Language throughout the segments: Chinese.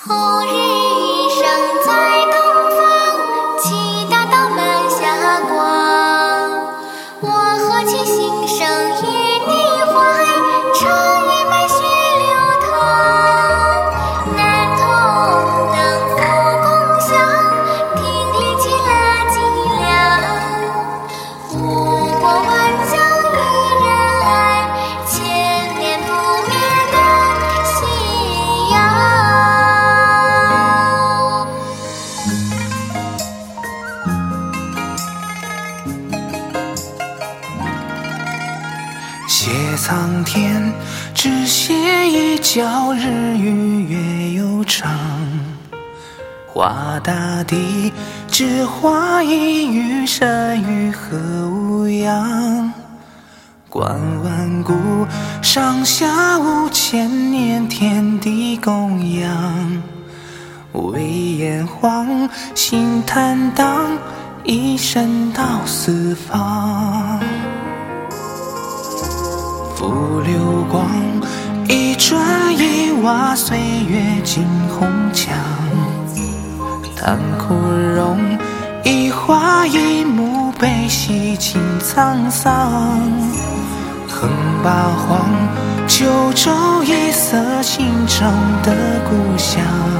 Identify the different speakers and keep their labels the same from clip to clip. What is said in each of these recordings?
Speaker 1: 红日升在东方，七大道满霞光。我何其心生与你怀，诚意白雪流淌。男童等福共享，听力极乐极良。五国万疆一人爱，千年不灭的信仰。
Speaker 2: 谢苍天，只写一角，日与月悠长。画大地，只画一隅，山与河无恙。观万古，上下五千年，天地供养。为炎黄，心坦荡，一生到四方。浮流光，一砖一瓦，岁月尽红墙。叹枯荣，一花一木，悲喜尽沧桑。横八荒，九州一色，心中的故乡。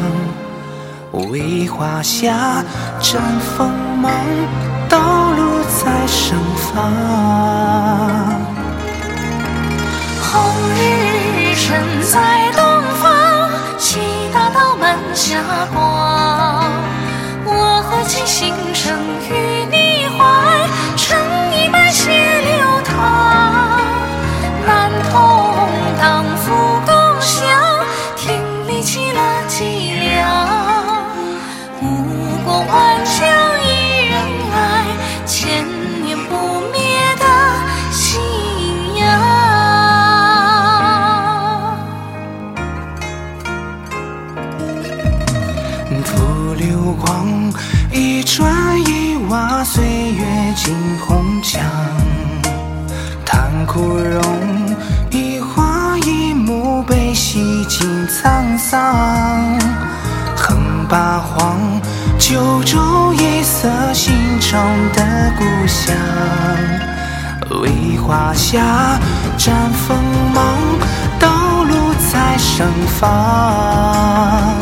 Speaker 2: 为华夏绽锋芒，道路在盛放。
Speaker 3: 红日升在东方，七大道满霞光。我何其心生与你怀，诚意白雪流淌。男童当福共享，听力极乐极良。五国万疆一人爱，千年不灭的信仰。
Speaker 2: 浮流光，一砖一瓦，岁月尽红墙。叹枯荣，一花一木，悲喜尽沧桑。横八荒，九州一色，心中的故乡。为华夏绽锋芒，道路在盛放。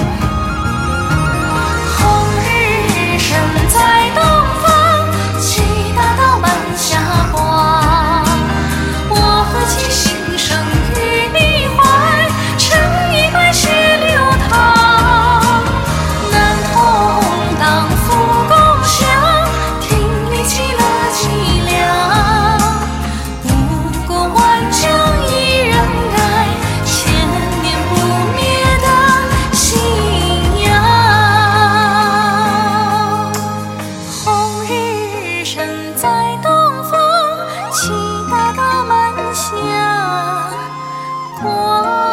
Speaker 3: 升在东方，七大道满霞光。我何其心生与你怀，诚意白雪流淌。男童当福共享，听力极乐极良。五国万疆一人爱，千年不灭的信仰。红日升在东方，七大道满霞光。